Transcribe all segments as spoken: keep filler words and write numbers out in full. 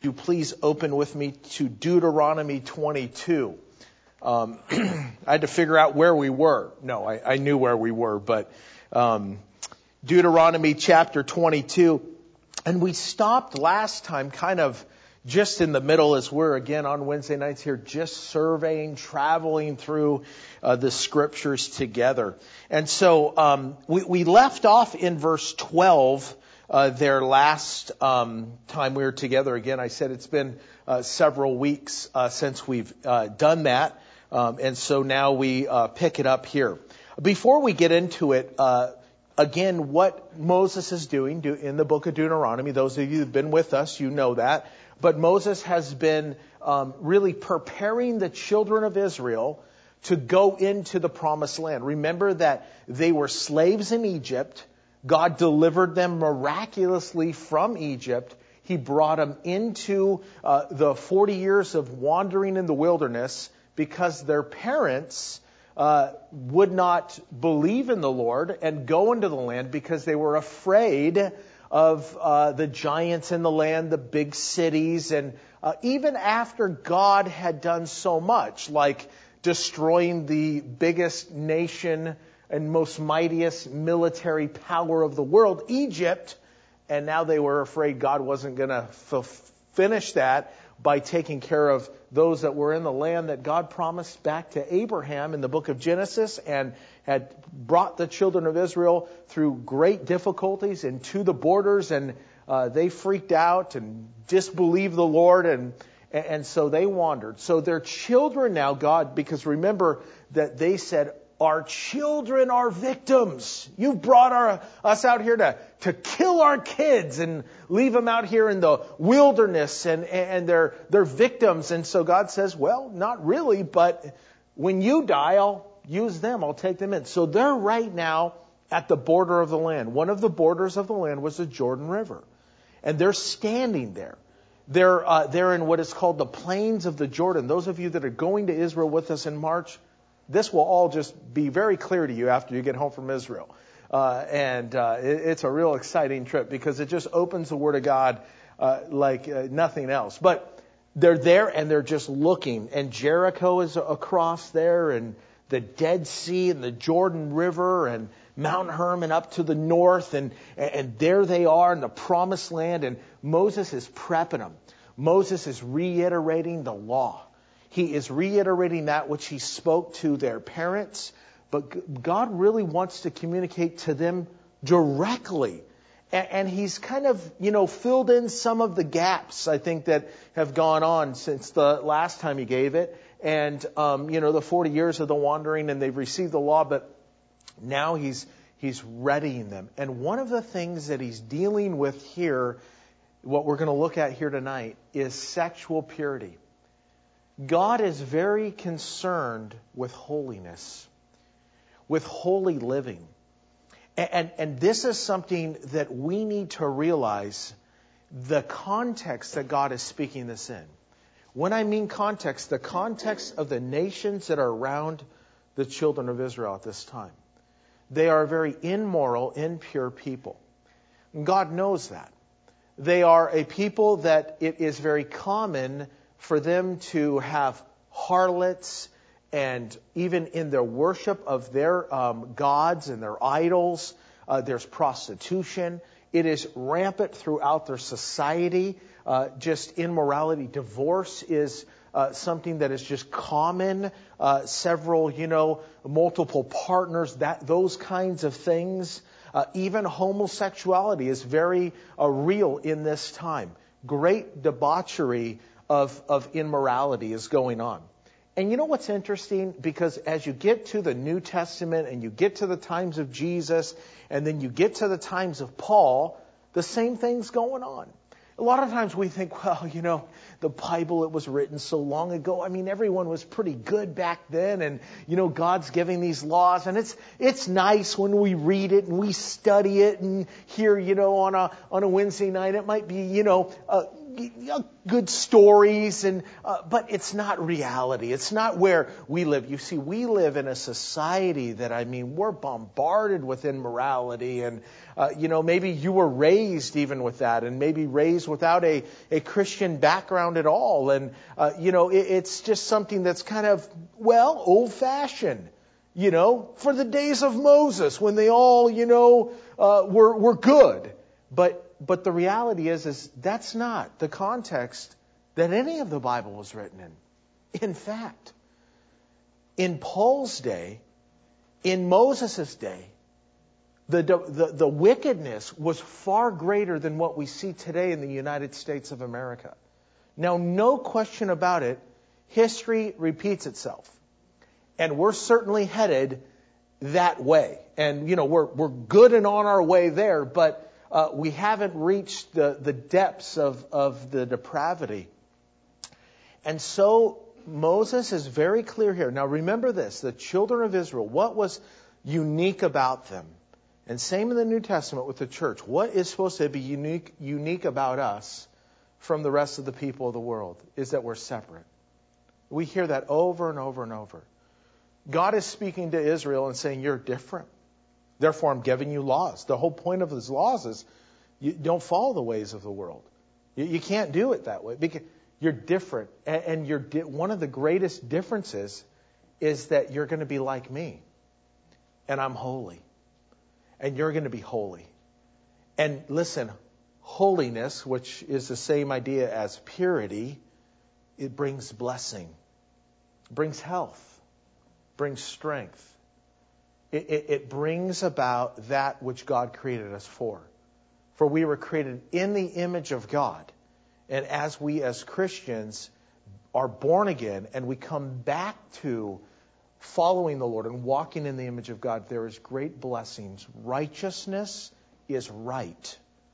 you please open with me to Deuteronomy twenty-two. Um, I had to figure out where we were. No, I, I knew where we were, but um, Deuteronomy chapter twenty-two. And we stopped last time kind of just in the middle as we're again on Wednesday nights here, just surveying, traveling through uh, the scriptures together. And so um, we, we left off in verse twelve uh, there last um, time we were together. Again, I said it's been uh, several weeks uh, since we've uh, done that. Um, and so now we uh, pick it up here. Before we get into it, uh, again, what Moses is doing do, in the book of Deuteronomy, those of you who've been with us, you know that. But Moses has been um, really preparing the children of Israel to go into the promised land. Remember that they were slaves in Egypt. God delivered them miraculously from Egypt. He brought them into uh, the forty years of wandering in the wilderness because their parents uh, would not believe in the Lord and go into the land because they were afraid of uh, the giants in the land, the big cities, and uh, even after God had done so much, like destroying the biggest nation and most mightiest military power of the world, Egypt, and now they were afraid God wasn't going to f- finish that by taking care of those that were in the land that God promised back to Abraham in the book of Genesis and had brought the children of Israel through great difficulties and to the borders, and uh, they freaked out and disbelieved the Lord, and and so they wandered. So their children now, God, because remember that they said, our children are victims. You've brought our, us out here to, to kill our kids and leave them out here in the wilderness, and, and they're, they're victims. And so God says, well, not really, but when you die, I'll use them. I'll take them in. So they're right now at the border of the land. One of the borders of the land was the Jordan River. And they're standing there. They're, uh, they're in what is called the plains of the Jordan. Those of you that are going to Israel with us in March, this will all just be very clear to you after you get home from Israel. Uh, and uh, it, it's a real exciting trip because it just opens the Word of God uh, like uh, nothing else. But they're there and they're just looking. And Jericho is across there, and the Dead Sea and the Jordan River and Mount Hermon up to the north. And, and there they are in the Promised Land. And Moses is prepping them. Moses is reiterating the law. He is reiterating that which he spoke to their parents, but God really wants to communicate to them directly. And he's kind of, you know, filled in some of the gaps, I think, that have gone on since the last time he gave it. And, um, you know, the forty years of the wandering, and they've received the law, but now he's, he's readying them. And one of the things that he's dealing with here, what we're going to look at here tonight, is sexual purity. God is very concerned with holiness, with holy living. And, and, and this is something that we need to realize the context that God is speaking this in. When I mean context, the context of the nations that are around the children of Israel at this time. They are very immoral, impure people. God knows that. They are a people that it is very common for them to have harlots, and even in their worship of their um, gods and their idols, uh, there's prostitution. It is rampant throughout their society. Uh, just immorality. Divorce is uh, something that is just common. Uh, several, you know, multiple partners, that those kinds of things. Uh, even homosexuality is very uh, real in this time. Great debauchery Of, of immorality is going on. And you know what's interesting? Because as you get to the New Testament and you get to the times of Jesus and then you get to the times of Paul, the same thing's going on. A lot of times we think, well, you know, the Bible, it was written so long ago. I mean, everyone was pretty good back then, and, you know, God's giving these laws, and it's it's nice when we read it and we study it, and here, you know, on a on a Wednesday night, it might be, you know, uh, good stories, and uh, but it's not reality. It's not where we live. You see, we live in a society that, I mean, we're bombarded with immorality, and uh, you know, maybe you were raised even with that, and maybe raised without a, a Christian background at all, and uh, you know, it, it's just something that's kind of, well, old-fashioned. You know, for the days of Moses, when they all, you know, uh, were were good. But but the reality is, is that's not the context that any of the Bible was written in. In fact, in Paul's day, in Moses' day, the, the the wickedness was far greater than what we see today in the United States of America. Now, no question about it, history repeats itself. And we're certainly headed that way. And, you know, we're we're good and on our way there, but uh, we haven't reached the, the depths of, of the depravity. And so Moses is very clear here. Now remember this, the children of Israel, what was unique about them? And same in the New Testament with the church. What is supposed to be unique, unique about us from the rest of the people of the world is that we're separate. We hear that over and over and over. God is speaking to Israel and saying, you're different. Therefore, I'm giving you laws. The whole point of his laws is you don't follow the ways of the world. You, you can't do it that way because you're different. And, and you're di- one of the greatest differences is that you're going to be like me. And I'm holy. And you're going to be holy. And listen, holiness, which is the same idea as purity, it brings blessing. It brings health. Brings strength. It, it, it brings about that which God created us for. For we were created in the image of God. And as we as Christians are born again and we come back to following the Lord and walking in the image of God, there is great blessings. Righteousness is right.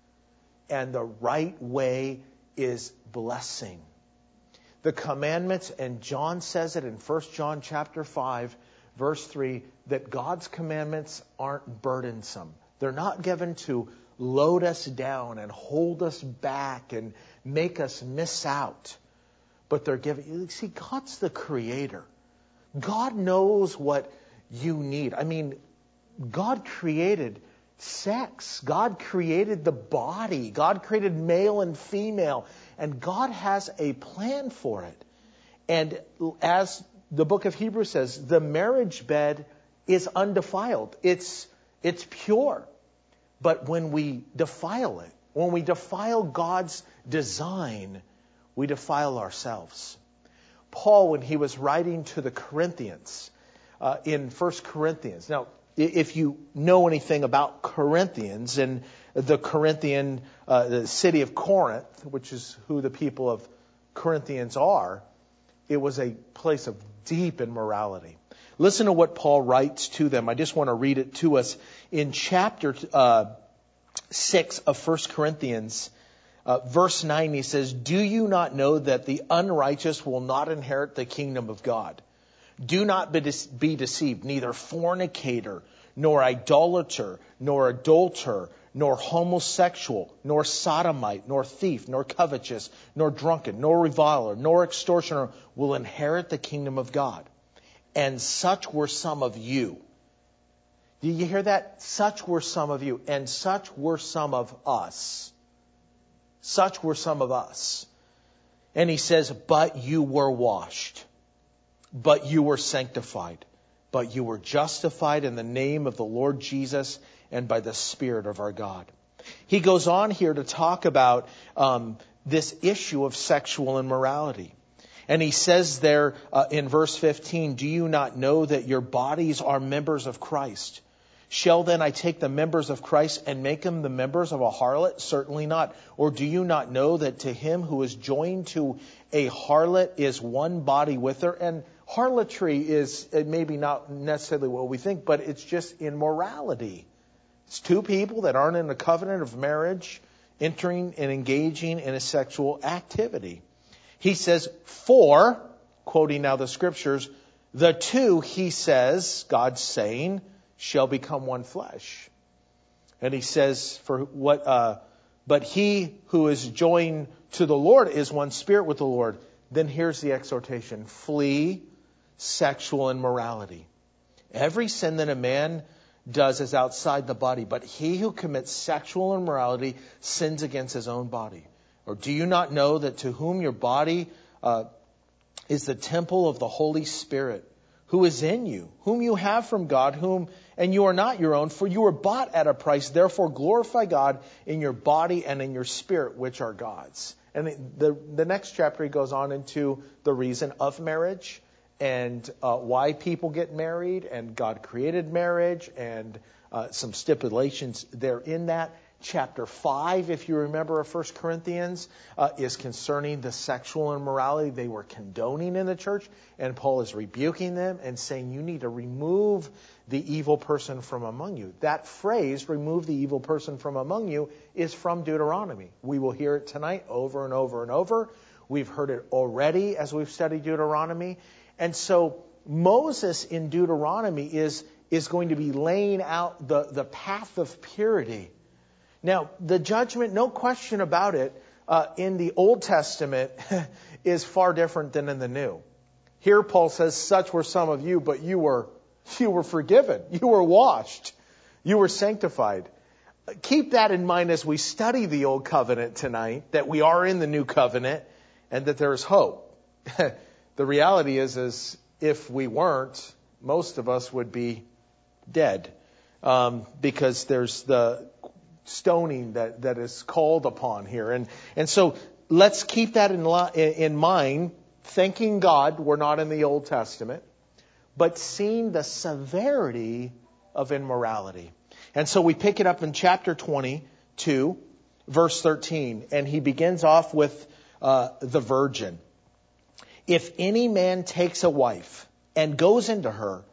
And the right way is blessing. The commandments, and John says it in First John chapter five, verse three, that God's commandments aren't burdensome. They're not given to load us down and hold us back and make us miss out. But they're given, you see, God's the creator. God knows what you need. I mean, God created sex. God created the body. God created male and female. And God has a plan for it. And as the book of Hebrews says, the marriage bed is undefiled. It's, it's pure. But when we defile it, when we defile God's design, we defile ourselves. Paul, when he was writing to the Corinthians, uh, in First Corinthians. Now, if you know anything about Corinthians and the Corinthian, uh, the city of Corinth, which is who the people of Corinthians are, it was a place of deep immorality. Listen to what Paul writes to them. I just want to read it to us. In chapter uh, six of First Corinthians, uh, verse nine, he says, "Do you not know that the unrighteous will not inherit the kingdom of God? Do not be, de- be deceived, neither fornicator, nor idolater, nor adulterer, nor homosexual, nor sodomite, nor thief, nor covetous, nor drunken, nor reviler, nor extortioner will inherit the kingdom of God. And such were some of you." Do you hear that? Such were some of you, and such were some of us. Such were some of us. And he says, "But you were washed, but you were sanctified, but you were justified in the name of the Lord Jesus and by the Spirit of our God." He goes on here to talk about um, this issue of sexual immorality. And he says there uh, in verse fifteen, "Do you not know that your bodies are members of Christ? Shall then I take the members of Christ and make them the members of a harlot? Certainly not. Or do you not know that to him who is joined to a harlot is one body with her?" And harlotry is maybe not necessarily what we think, but it's just immorality. It's two people that aren't in a covenant of marriage entering and engaging in a sexual activity. He says, "For," quoting now the scriptures, "the two," he says, God's saying, "shall become one flesh." And he says, "For what? Uh, but he who is joined to the Lord is one spirit with the Lord. Then here's the exhortation. Flee sexual immorality. Every sin that a man does is outside the body, but he who commits sexual immorality sins against his own body. Or do you not know that to whom your body uh, is the temple of the Holy Spirit, who is in you, whom you have from God, whom and you are not your own, for you were bought at a price. Therefore glorify God in your body and in your spirit, which are God's. And the the next chapter he goes on into the reason of marriage and uh, why people get married, and God created marriage, and uh, some stipulations there in that. Chapter five, if you remember, of First Corinthians, uh, is concerning the sexual immorality they were condoning in the church. And Paul is rebuking them and saying, you need to remove the evil person from among you. That phrase, remove the evil person from among you, is from Deuteronomy. We will hear it tonight over and over and over. We've heard it already as we've studied Deuteronomy. And so Moses in Deuteronomy is, is going to be laying out the, the path of purity. Now, the judgment, no question about it, uh, in the Old Testament is far different than in the New. Here Paul says, such were some of you, but you were you were forgiven. You were washed. You were sanctified. Keep that in mind as we study the Old Covenant tonight, that we are in the New Covenant and that there is hope. The reality is, is if we weren't, most of us would be dead, um, because there's the stoning that, that is called upon here. And, and so let's keep that in, in mind, thanking God we're not in the Old Testament, but seeing the severity of immorality. And so we pick it up in chapter twenty-two, verse thirteen, and he begins off with uh, the virgin. If any man takes a wife and goes into her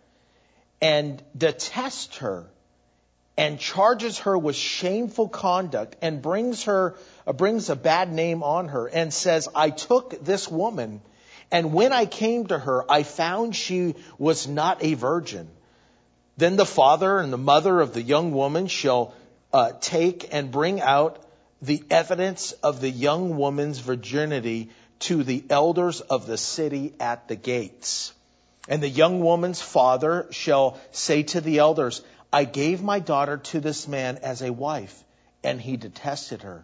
and detests her, and charges her with shameful conduct, and brings her uh, brings a bad name on her, and says, I took this woman, and when I came to her, I found she was not a virgin. Then the father and the mother of the young woman shall uh, take and bring out the evidence of the young woman's virginity to the elders of the city at the gates. And the young woman's father shall say to the elders, I gave my daughter to this man as a wife, and he detested her.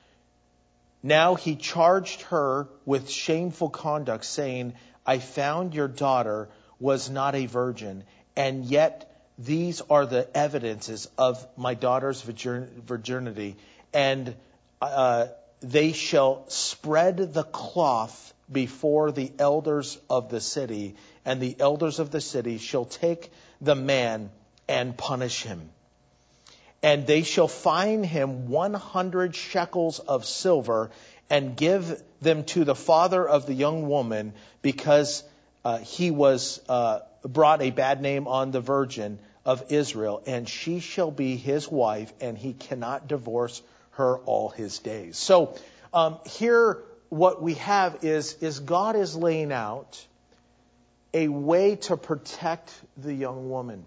Now he charged her with shameful conduct, saying, I found your daughter was not a virgin, and yet these are the evidences of my daughter's virginity. And uh, they shall spread the cloth before the elders of the city, and the elders of the city shall take the man and punish him. And they shall fine him one hundred shekels of silver and give them to the father of the young woman, because uh, he was uh, brought a bad name on the virgin of Israel, and she shall be his wife, and he cannot divorce her all his days. So um, here what we have is, is God is laying out a way to protect the young woman.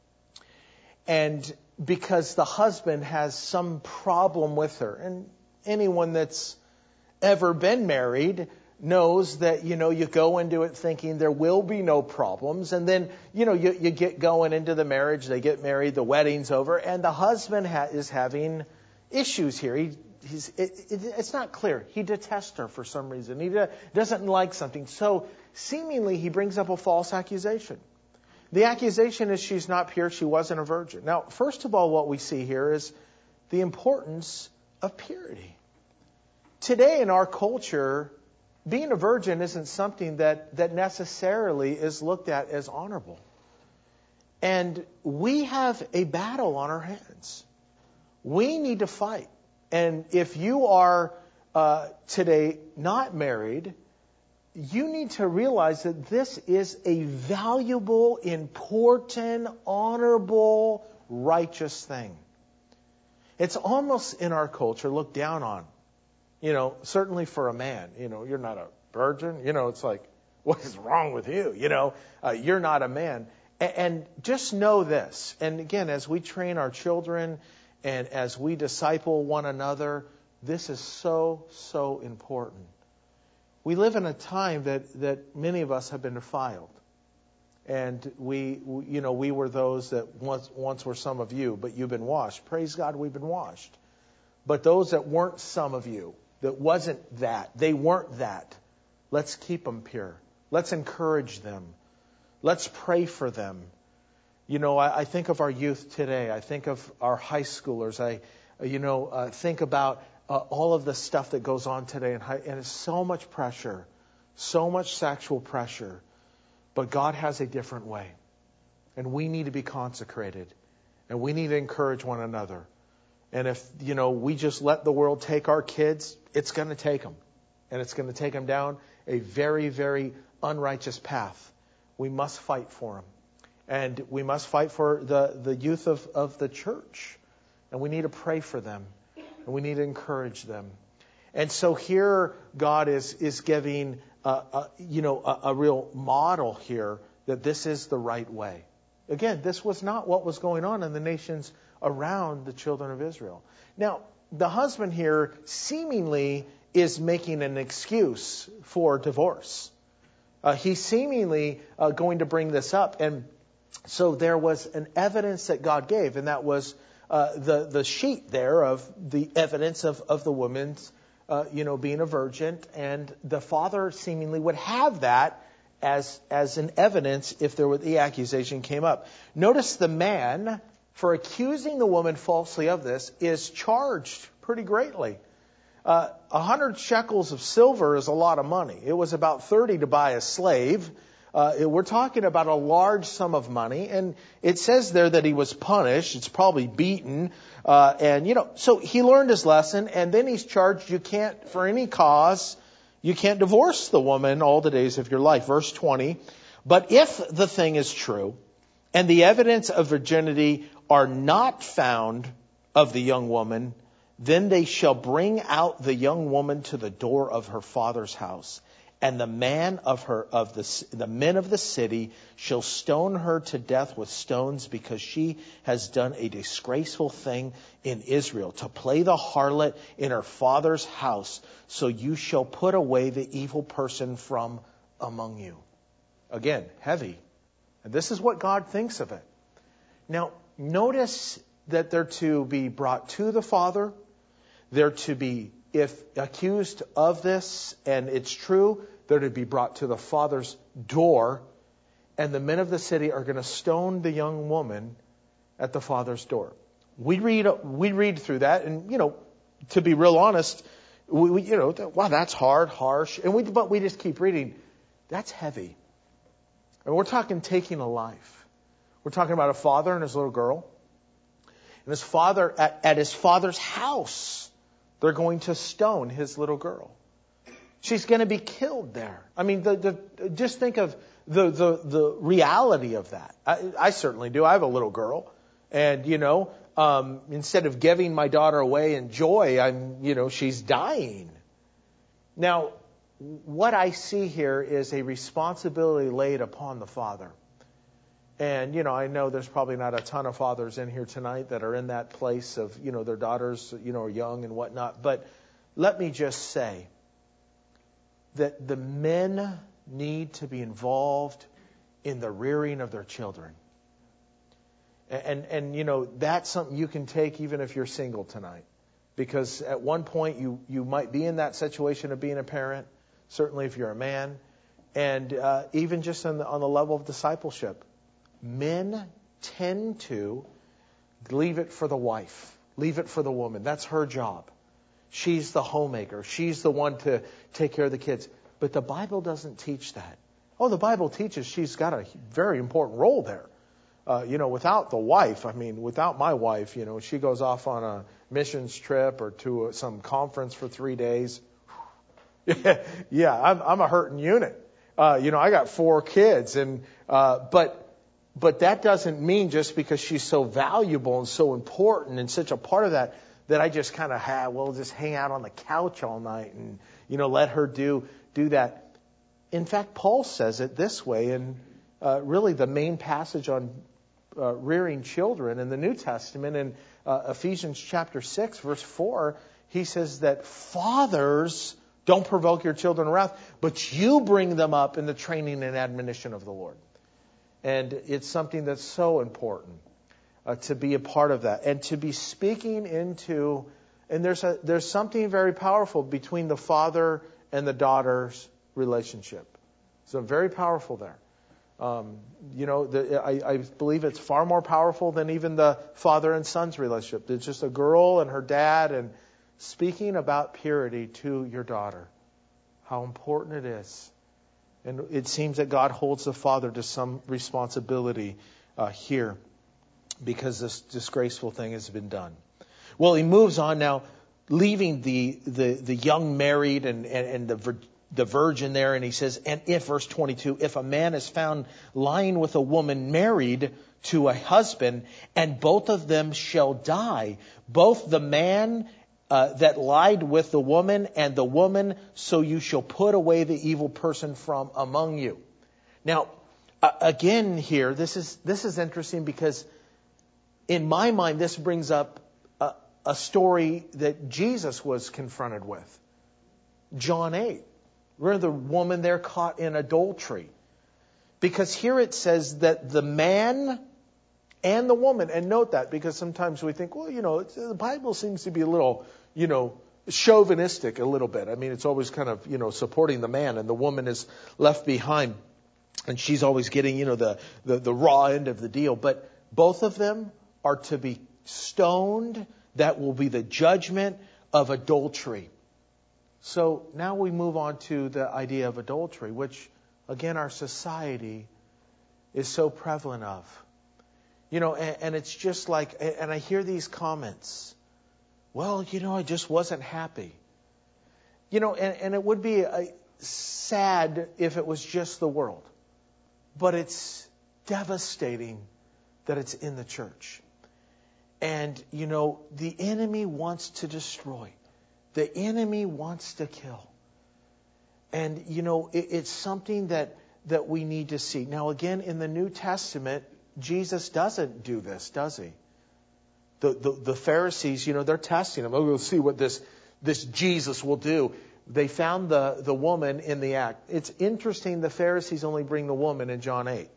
And because the husband has some problem with her. And anyone that's ever been married knows that, you know, you go into it thinking there will be no problems. And then, you know, you, you get going into the marriage, they get married, the wedding's over, and the husband ha- is having issues here. He, he's, it, it, it's not clear. He detests her for some reason. He de- doesn't like something. So seemingly he brings up a false accusation. The accusation is she's not pure, she wasn't a virgin. Now, first of all, what we see here is the importance of purity. Today in our culture, being a virgin isn't something that, that necessarily is looked at as honorable. And we have a battle on our hands. We need to fight. And if you are uh, today not married, you need to realize that this is a valuable, important, honorable, righteous thing. It's almost in our culture looked down on. You know, certainly for a man, you know, you're not a virgin. You know, it's like, what is wrong with you? You know, uh, you're not a man. And, and just know this. And again, as we train our children and as we disciple one another, This is so, so important. We live in a time that, that many of us have been defiled. And we, you know, we were those that once, once were some of you, but you've been washed. Praise God, we've been washed. But those that weren't some of you, that wasn't that, they weren't that, let's keep them pure. Let's encourage them. Let's pray for them. You know, I, I think of our youth today. I think of our high schoolers. I, you know, uh, think about uh, all of the stuff that goes on today. In high, and it's so much pressure, so much sexual pressure. But God has a different way. And we need to be consecrated. And we need to encourage one another. And if, you know, we just let the world take our kids, it's going to take them. And it's going to take them down a very, very unrighteous path. We must fight for them. And we must fight for the, the youth of, of the church. And we need to pray for them. And we need to encourage them. And so here God is, is giving, uh, uh, you know, a, a real model here that this is the right way. Again, this was not what was going on in the nations around the children of Israel. Now, the husband here seemingly is making an excuse for divorce. Uh, he's seemingly uh, going to bring this up. And so there was an evidence that God gave, and that was uh, the, the sheet there of the evidence of, of the woman's, uh, you know, being a virgin. And the father seemingly would have that as, as an evidence if there were, the accusation came up. Notice the man, for accusing the woman falsely of this, is charged pretty greatly. Uh, a hundred shekels of silver is a lot of money. It was about thirty to buy a slave. Uh, we're talking about a large sum of money. And it says there that he was punished. It's probably beaten. Uh, and, you know, so he learned his lesson. And then he's charged, you can't, for any cause, you can't divorce the woman all the days of your life. Verse twenty. But if the thing is true, and the evidence of virginity are not found of the young woman, then they shall bring out the young woman to the door of her father's house, and the man of her of the the men of the city shall stone her to death with stones, because she has done a disgraceful thing in Israel, to play the harlot in her father's house. So you shall put away the evil person from among you. Again, heavy. And this is what God thinks of it. Now, notice that they're to be brought to the father. They're to be, if accused of this, and it's true, they're to be brought to the father's door, and the men of the city are going to stone the young woman at the father's door. We read, we read through that, and, you know, to be real honest, we, we you know, wow, that's hard, harsh, and we, but we just keep reading. That's heavy. And we're talking taking a life. We're talking about a father and his little girl, and his father at, at his father's house. They're going to stone his little girl. She's going to be killed there. I mean, the, the, just think of the, the, the reality of that. I, I certainly do. I have a little girl. And, you know, um, instead of giving my daughter away in joy, I'm, you know, she's dying. Now, what I see here is a responsibility laid upon the father. And, you know, I know there's probably not a ton of fathers in here tonight that are in that place of, you know, their daughters, you know, are young and whatnot. But let me just say that the men need to be involved in the rearing of their children. And, and, and you know, that's something you can take even if you're single tonight. Because at one point you, you might be in that situation of being a parent, certainly if you're a man. And uh, even just on the, on the level of discipleship. Men tend to leave it for the wife, leave it for the woman. That's her job. She's the homemaker. She's the one to take care of the kids. But the Bible doesn't teach that. Oh, the Bible teaches she's got a very important role there. Uh, you know, without the wife, I mean, without my wife, you know, she goes off on a missions trip or to a, some conference for three days. yeah, I'm, I'm a hurting unit. Uh, you know, I got four kids, and uh, but. But that doesn't mean just because she's so valuable and so important and such a part of that, that I just kind of have, well, just hang out on the couch all night and, you know, let her do do that. In fact, Paul says it this way in uh, really the main passage on uh, rearing children in the New Testament in uh, Ephesians chapter six, verse four. He says that fathers, don't provoke your children to wrath, but you bring them up in the training and admonition of the Lord. And it's something that's so important uh, to be a part of that. And to be speaking into, and there's a, there's something very powerful between the father and the daughter's relationship. So very powerful there. Um, you know, the, I, I believe it's far more powerful than even the father and son's relationship. It's just a girl and her dad and speaking about purity to your daughter. How important it is. And it seems that God holds the father to some responsibility uh, here because this disgraceful thing has been done. Well, he moves on now, leaving the the, the young married and, and, and the vir- the virgin there, and he says, and if, verse twenty-two, if a man is found lying with a woman married to a husband, and both of them shall die, both the man uh, that lied with the woman and the woman, so you shall put away the evil person from among you. Now, uh, again here, this is this is interesting because in my mind, this brings up a, a story that Jesus was confronted with. John eight. Where the woman there caught in adultery. Because here it says that the man and the woman, and note that because sometimes we think, well, you know, it's, the Bible seems to be a little, you know, chauvinistic a little bit. I mean, it's always kind of, you know, supporting the man and the woman is left behind. And she's always getting, you know, the, the, the raw end of the deal. But both of them are to be stoned. That will be the judgment of adultery. So now we move on to the idea of adultery, which, again, our society is so prevalent of. You know, and, and it's just like, and I hear these comments, well, you know, I just wasn't happy. You know, and, and it would be a, sad if it was just the world. But it's devastating that it's in the church. And, you know, the enemy wants to destroy. The enemy wants to kill. And, you know, it, it's something that, that we need to see. Now, again, in the New Testament, Jesus doesn't do this, does he? The, the, the Pharisees, you know, they're testing him. Oh, we'll see what this, this Jesus will do. They found the, the woman in the act. It's interesting the Pharisees only bring the woman in John eight.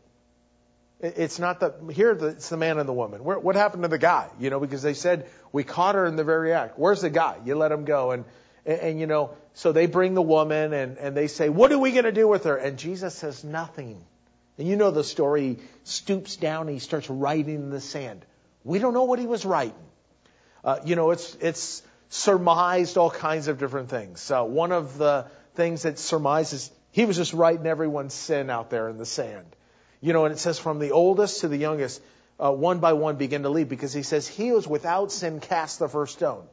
It's not the, here it's the man and the woman. Where, what happened to the guy? You know, because they said, we caught her in the very act. Where's the guy? You let him go. And, and, and you know, so they bring the woman and, and they say, what are we going to do with her? And Jesus says nothing. And you know the story. He stoops down and he starts writing in the sand. We don't know what he was writing. Uh, you know, it's, it's surmised all kinds of different things. So one of the things that surmises, he was just writing everyone's sin out there in the sand. You know, and it says from the oldest to the youngest, uh, one by one begin to leave. Because he says, he was without sin cast the first stone.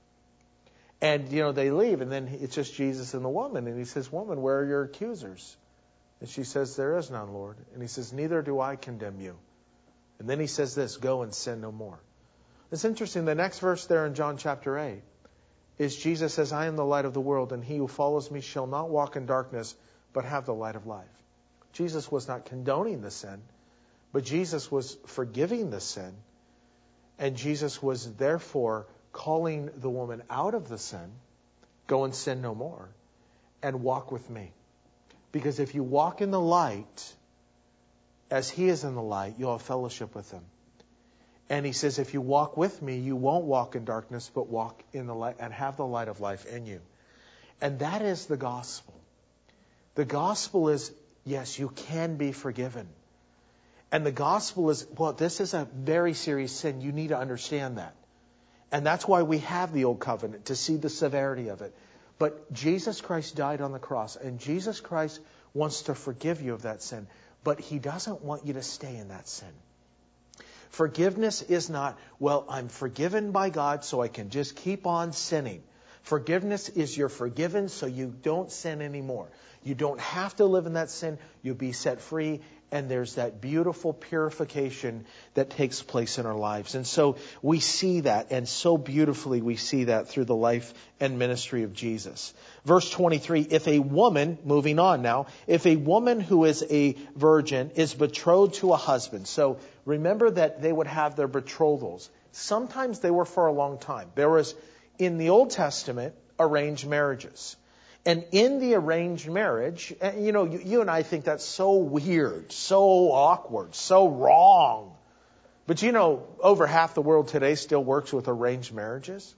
And, you know, they leave. And then it's just Jesus and the woman. And he says, woman, where are your accusers? And she says, there is none, Lord. And he says, neither do I condemn you. And then he says this, go and sin no more. It's interesting. The next verse there in John chapter eight is Jesus says, I am the light of the world. And he who follows me shall not walk in darkness, but have the light of life. Jesus was not condoning the sin, but Jesus was forgiving the sin. And Jesus was therefore calling the woman out of the sin, go and sin no more, and walk with me. Because if you walk in the light, as he is in the light, you'll have fellowship with him. And he says, if you walk with me, you won't walk in darkness, but walk in the light and have the light of life in you. And that is the gospel. The gospel is, yes, you can be forgiven. And the gospel is, well, this is a very serious sin. You need to understand that. And that's why we have the old covenant, to see the severity of it. But Jesus Christ died on the cross, and Jesus Christ wants to forgive you of that sin. But he doesn't want you to stay in that sin. Forgiveness is not, well, I'm forgiven by God, so I can just keep on sinning. Forgiveness is you're forgiven so you don't sin anymore. You don't have to live in that sin. You'll be set free. And there's that beautiful purification that takes place in our lives. And so we see that, and so beautifully we see that through the life and ministry of Jesus. Verse twenty-three, if a woman, moving on now, if a woman who is a virgin is betrothed to a husband. So remember that they would have their betrothals. Sometimes they were for a long time. There was in the Old Testament, arranged marriages. And in the arranged marriage, you know, you, you and I think that's so weird, so awkward, so wrong. But you know, over half the world today still works with arranged marriages.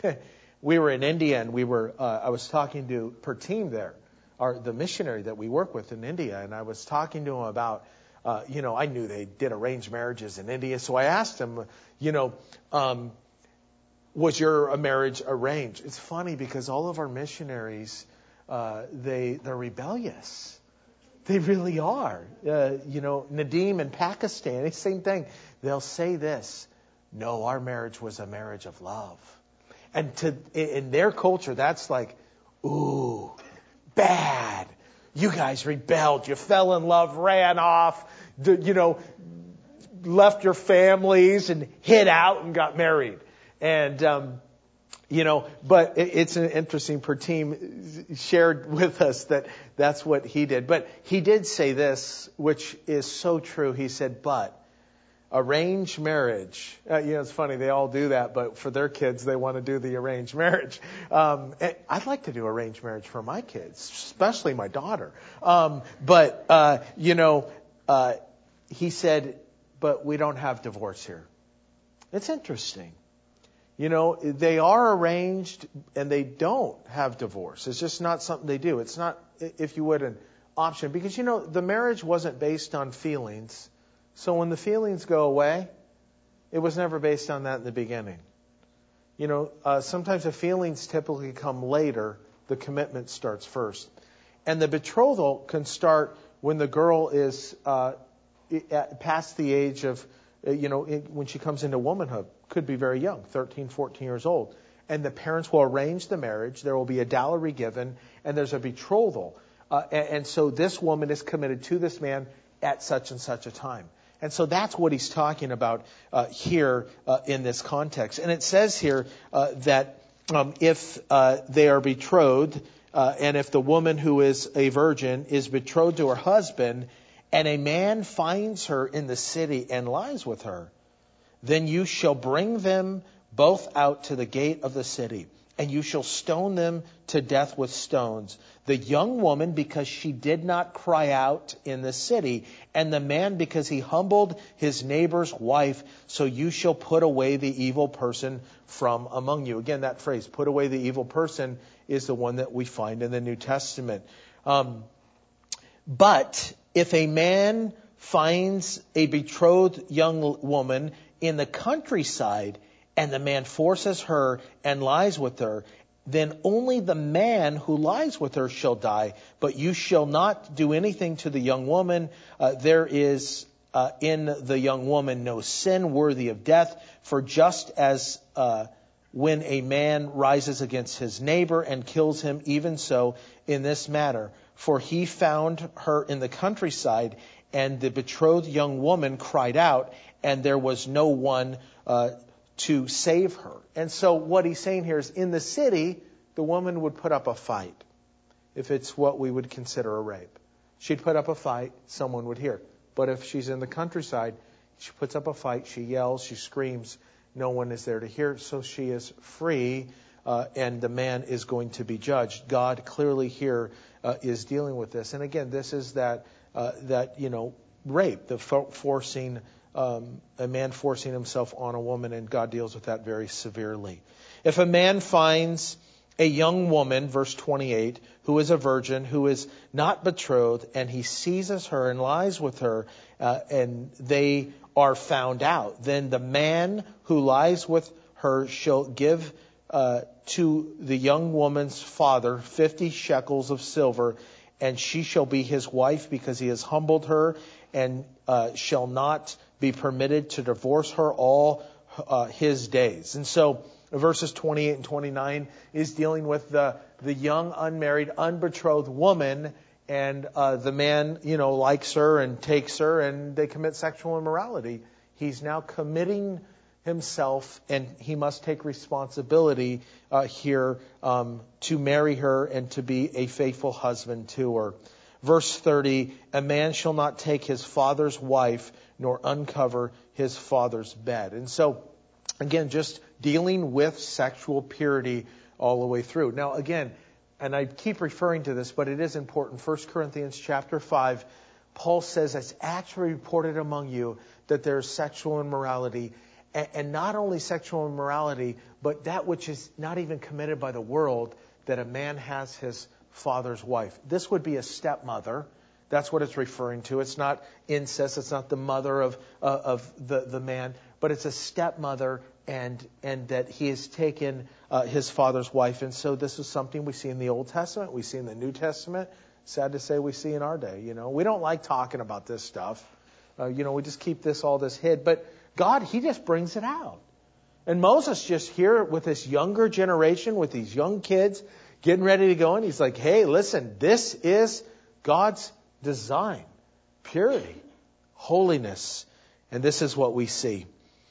We were in India, and we were. Uh, I was talking to per team there, our the missionary that we work with in India, and I was talking to him about. Uh, you know, I knew they did arranged marriages in India, so I asked him, you know, um, was your marriage arranged? It's funny because all of our missionaries, uh, they they're rebellious. They really are. Uh, you know, Nadim in Pakistan, same thing. They'll say this: "No, our marriage was a marriage of love." And to in their culture, that's like, ooh, bad. You guys rebelled. You fell in love, ran off, you know, left your families and hid out and got married. And, um, you know, but it's an interesting, per team shared with us that that's what he did. But he did say this, which is so true. He said, but arranged marriage, uh, you know, it's funny, they all do that, but for their kids, they want to do the arranged marriage. Um, I'd like to do arranged marriage for my kids, especially my daughter. Um, but, uh, you know, uh, he said, but we don't have divorce here. It's interesting. You know, they are arranged and they don't have divorce. It's just not something they do. It's not, if you would, an option. Because, you know, the marriage wasn't based on feelings. So when the feelings go away, it was never based on that in the beginning. You know, uh, sometimes the feelings typically come later. The commitment starts first. And the betrothal can start when the girl is uh, past the age of, you know, when she comes into womanhood. Could be very young, thirteen, fourteen years old. And the parents will arrange the marriage. There will be a dowry given, and there's a betrothal. Uh, and, and so this woman is committed to this man at such and such a time. And so that's what he's talking about uh, here uh, in this context. And it says here uh, that um, if uh, they are betrothed, uh, and if the woman who is a virgin is betrothed to her husband, and a man finds her in the city and lies with her, then you shall bring them both out to the gate of the city, and you shall stone them to death with stones. The young woman, because she did not cry out in the city, and the man, because he humbled his neighbor's wife. So you shall put away the evil person from among you. Again, that phrase, put away the evil person, is the one that we find in the New Testament. Um, but if a man finds a betrothed young woman in the countryside, and the man forces her and lies with her, then only the man who lies with her shall die. But you shall not do anything to the young woman. Uh, there is uh, in the young woman no sin worthy of death. For just as uh, when a man rises against his neighbor and kills him, even so in this matter. For he found her in the countryside, and the betrothed young woman cried out, and there was no one uh, to save her. And so what he's saying here is, in the city, the woman would put up a fight. If it's what we would consider a rape, she'd put up a fight, someone would hear. But if she's in the countryside, she puts up a fight, she yells, she screams, no one is there to hear. So she is free, uh, and the man is going to be judged. God clearly here uh, is dealing with this. And again, this is that, uh, that you know, rape, the fo- forcing Um, a man forcing himself on a woman, and God deals with that very severely. If a man finds a young woman, verse twenty-eight, who is a virgin, who is not betrothed, and he seizes her and lies with her, uh, and they are found out, then the man who lies with her shall give uh, to the young woman's father fifty shekels of silver, and she shall be his wife, because he has humbled her, and uh, shall not be permitted to divorce her all uh, his days. And so verses twenty-eight and twenty-nine is dealing with the the young, unmarried, unbetrothed woman, and uh, the man, you know, likes her and takes her, and they commit sexual immorality. He's now committing himself, and he must take responsibility uh, here um, to marry her and to be a faithful husband to her. Verse thirty, a man shall not take his father's wife, nor uncover his father's bed. And so, again, just dealing with sexual purity all the way through. Now, again, and I keep referring to this, but it is important. First Corinthians chapter five, Paul says it's actually reported among you that there's sexual immorality, and not only sexual immorality, but that which is not even committed by the world, that a man has his father's wife. This would be a stepmother. That's what it's referring to. It's not incest. It's not the mother of uh, of the, the man, but it's a stepmother, and and that he has taken uh, his father's wife. And so this is something we see in the Old Testament. We see in the New Testament. Sad to say, we see in our day. You know, we don't like talking about this stuff. Uh, you know, we just keep this all this hid. But God, He just brings it out. And Moses just here with this younger generation, with these young kids getting ready to go in. He's like, hey, listen, this is God's design. Purity, holiness. And this is what we see.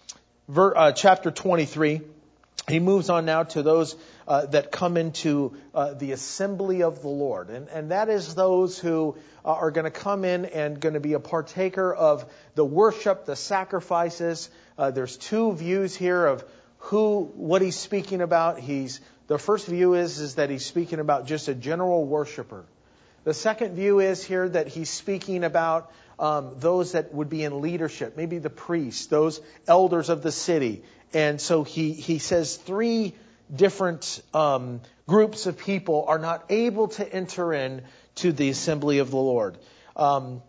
Ver, uh, chapter twenty-three, he moves on now to those uh, that come into uh, the assembly of the Lord. And, and that is those who uh, are going to come in and going to be a partaker of the worship, the sacrifices. Uh, there's two views here of who, what he's speaking about. He's the first view is, is that he's speaking about just a general worshiper. The second view is here that he's speaking about um, those that would be in leadership, maybe the priests, those elders of the city. And so he, he says three different um, groups of people are not able to enter in to the assembly of the Lord. Um,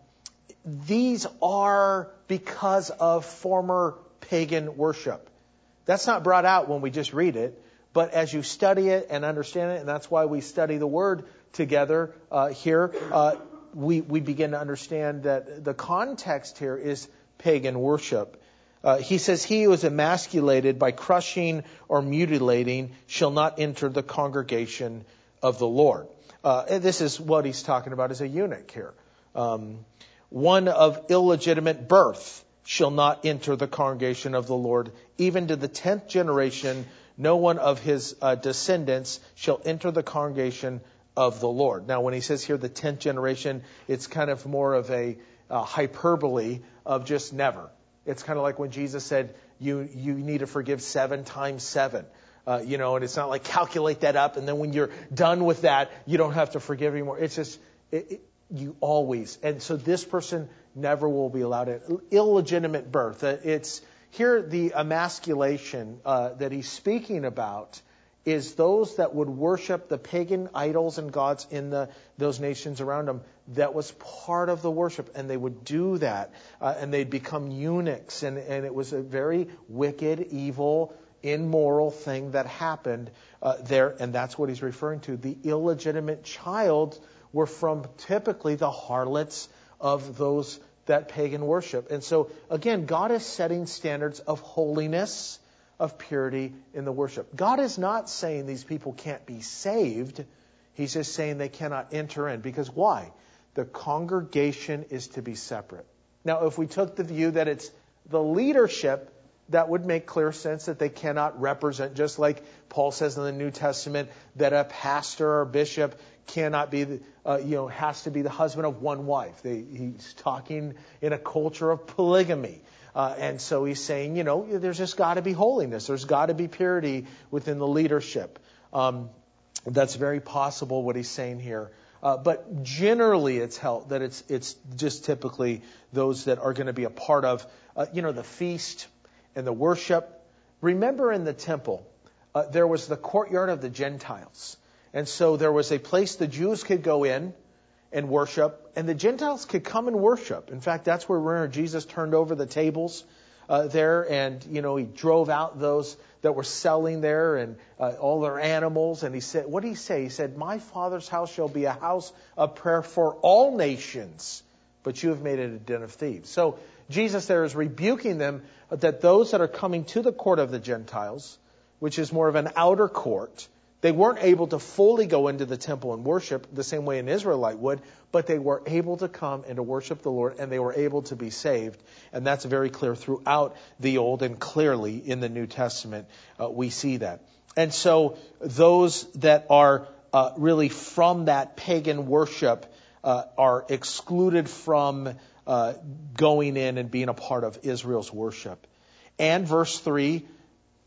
these are because of former pagan worship. That's not brought out when we just read it, but as you study it and understand it, and that's why we study the Word together uh, here, uh, we, we begin to understand that the context here is pagan worship. Uh, he says, he who is emasculated by crushing or mutilating shall not enter the congregation of the Lord. Uh, and this is what he's talking about as a eunuch here. Um, one of illegitimate birth shall not enter the congregation of the Lord. Even to the tenth generation, no one of his uh, descendants shall enter the congregation of the Lord. Now, when he says here the tenth generation, it's kind of more of a uh, hyperbole of just never. It's kind of like when Jesus said, you you need to forgive seven times seven. Uh, you know, and it's not like calculate that up, and then when you're done with that, you don't have to forgive anymore. It's just, it, it, you always. And so this person never will be allowed in. Illegitimate birth. It's here the emasculation uh, that he's speaking about is those that would worship the pagan idols and gods in the those nations around them. That was part of the worship, and they would do that, uh, and they'd become eunuchs, and, and it was a very wicked, evil, immoral thing that happened uh, there, and that's what he's referring to. The illegitimate child were from typically the harlots of those that pagan worship. And so, again, God is setting standards of holiness, of purity in the worship. God is not saying these people can't be saved. He's just saying they cannot enter in. Because why? The congregation is to be separate. Now, if we took the view that it's the leadership, that would make clear sense that they cannot represent, just like Paul says in the New Testament, that a pastor or bishop cannot be, the, uh, you know, has to be the husband of one wife. They, he's talking in a culture of polygamy. Uh, and so he's saying, you know, there's just got to be holiness. There's got to be purity within the leadership. Um, that's very possible what he's saying here. Uh, but generally it's held that it's it's just typically those that are going to be a part of, uh, you know, the feast and the worship. Remember in the temple, uh, there was the courtyard of the Gentiles. And so there was a place the Jews could go in and worship, and the Gentiles could come and worship. In fact, that's where remember, Jesus turned over the tables uh, there, and you know he drove out those that were selling there and uh, all their animals. And he said, what did he say? He said, "My Father's house shall be a house of prayer for all nations, but you have made it a den of thieves." So Jesus there is rebuking them that those that are coming to the court of the Gentiles, which is more of an outer court, they weren't able to fully go into the temple and worship the same way an Israelite would, but they were able to come and to worship the Lord, and they were able to be saved. And that's very clear throughout the Old, and clearly in the New Testament uh, we see that. And so those that are uh, really from that pagan worship uh, are excluded from uh, going in and being a part of Israel's worship. And verse three,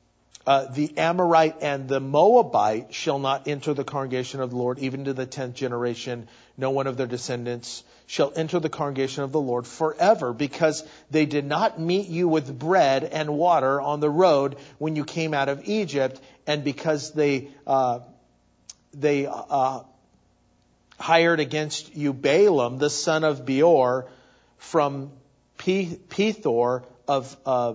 Uh, the Amorite and the Moabite shall not enter the congregation of the Lord, even to the tenth generation. No one of their descendants shall enter the congregation of the Lord forever, because they did not meet you with bread and water on the road when you came out of Egypt, and because they uh, they uh, hired against you Balaam, the son of Beor, from Pethor of uh,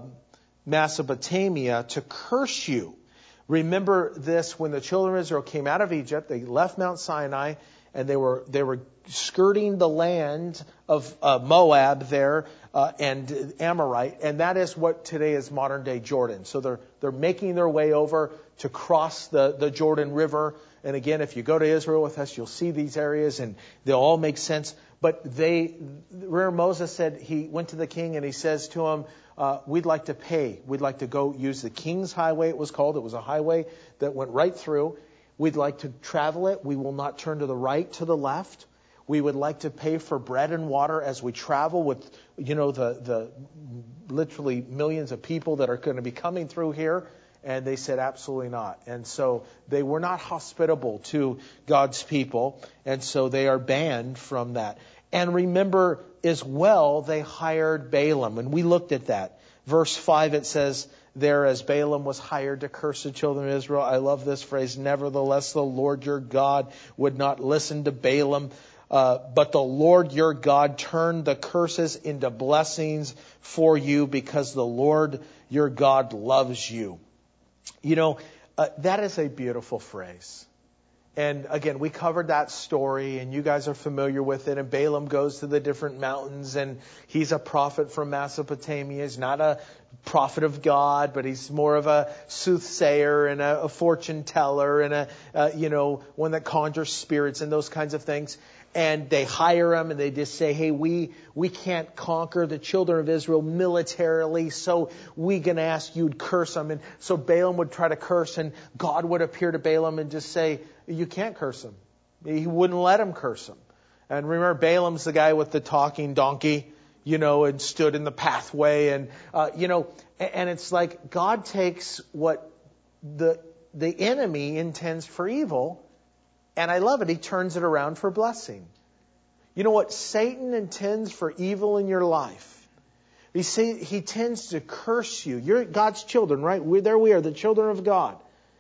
Mesopotamia, to curse you. Remember this: when the children of Israel came out of Egypt, they left Mount Sinai, and they were they were skirting the land of uh, Moab there uh, and Amorite, and that is what today is modern day Jordan. So they're they're making their way over to cross the the Jordan River. And again, if you go to Israel with us, you'll see these areas, and they'll all make sense. But they, remember Moses said, he went to the king and he says to him, uh, we'd like to pay. We'd like to go use the King's Highway, it was called. It was a highway that went right through. We'd like to travel it. We will not turn to the right, to the left. We would like to pay for bread and water as we travel with, you know, the, the literally millions of people that are going to be coming through here. And they said, absolutely not. And so they were not hospitable to God's people. And so they are banned from that. And remember as well, they hired Balaam. And we looked at that. Verse five, it says there, as Balaam was hired to curse the children of Israel. I love this phrase. Nevertheless, the Lord your God would not listen to Balaam. Uh, but the Lord your God turned the curses into blessings for you, because the Lord your God loves you. You know, uh, that is a beautiful phrase. And again, we covered that story, and you guys are familiar with it. And Balaam goes to the different mountains, and he's a prophet from Mesopotamia. He's not a prophet of God, but he's more of a soothsayer and a, a fortune teller and a, uh, you know, one that conjures spirits and those kinds of things. And they hire him, and they just say, hey, we we can't conquer the children of Israel militarily, so we're going to ask you to curse them. And so Balaam would try to curse, and God would appear to Balaam and just say, you can't curse him. He wouldn't let him curse him. And remember, Balaam's the guy with the talking donkey, you know, and stood in the pathway. And, uh, you know, and it's like God takes what the the enemy intends for evil, and I love it. He turns it around for blessing. You know what Satan intends for evil in your life? He say, he tends to curse you. You're God's children, right? We're, there we are, the children of God.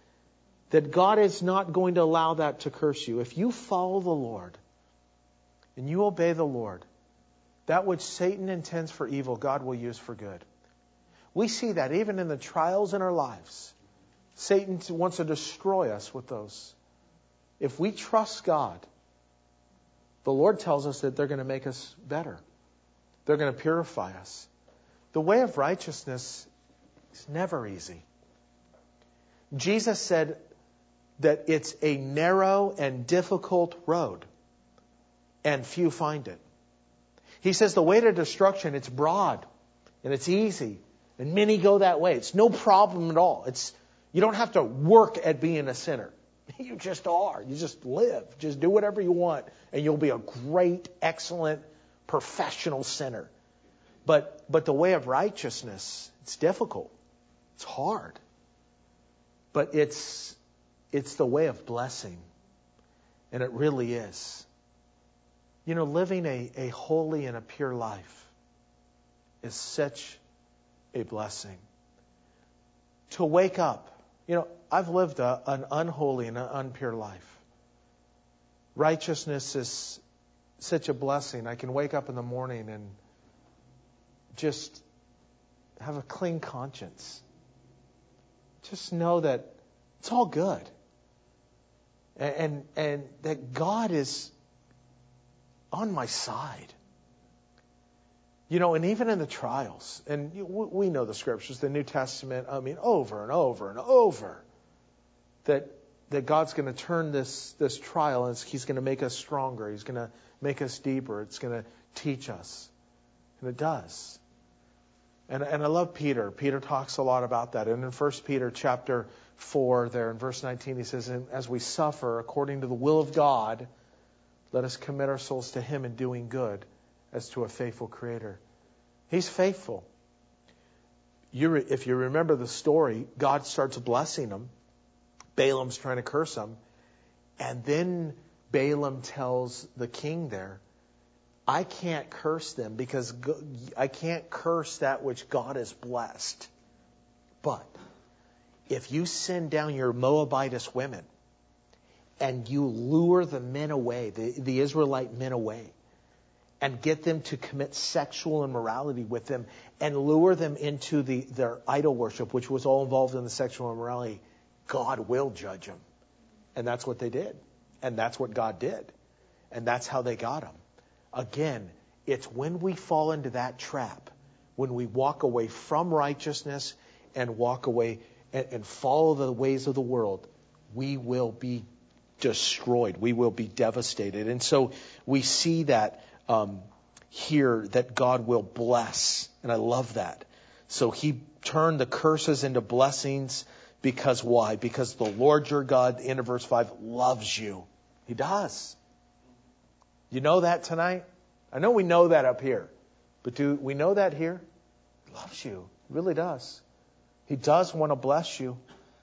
That God is not going to allow that to curse you. If you follow the Lord and you obey the Lord, that which Satan intends for evil, God will use for good. We see that even in the trials in our lives. Satan wants to destroy us with those. If we trust God, the Lord tells us that they're going to make us better. They're going to purify us. The way of righteousness is never easy. Jesus said that it's a narrow and difficult road, and few find it. He says the way to destruction, it's broad, and it's easy, and many go that way. It's no problem at all. It's you don't have to work at being a sinner. You just are. You just live. Just do whatever you want, and you'll be a great, excellent, professional sinner. But but the way of righteousness, it's difficult. It's hard. But it's it's the way of blessing. And it really is. You know, living a, a holy and a pure life is such a blessing. To wake up. You know, I've lived a, an unholy and an unpure life. Righteousness is such a blessing. I can wake up in the morning and just have a clean conscience. Just know that it's all good. And, and, and that God is on my side. You know, and even in the trials, and we know the scriptures, the New Testament, I mean, over and over and over, that that God's going to turn this this trial, and He's going to make us stronger. He's going to make us deeper. It's going to teach us. And it does. And, and I love Peter. Peter talks a lot about that. And in First Peter chapter four, there in verse nineteen, he says, and as we suffer according to the will of God, let us commit our souls to Him in doing good, as to a faithful Creator. He's faithful. you re, if you remember the story, God starts blessing them. Balaam's trying to curse them. And then Balaam tells the king there, I can't curse them because I can't curse that which God has blessed. But if you send down your Moabitess women and you lure the men away, the, the Israelite men away, and get them to commit sexual immorality with them and lure them into the, their idol worship, which was all involved in the sexual immorality, God will judge them. And that's what they did. And that's what God did. And that's how they got them. Again, it's when we fall into that trap, when we walk away from righteousness and walk away and, and follow the ways of the world, we will be destroyed. We will be devastated. And so we see that um, here, that God will bless. And I love that. So he turned the curses into blessings. Because why? Because the Lord your God, the end of verse five, loves you. He does. You know that tonight? I know we know that up here. But do we know that here? He loves you. He really does. He does want to bless you.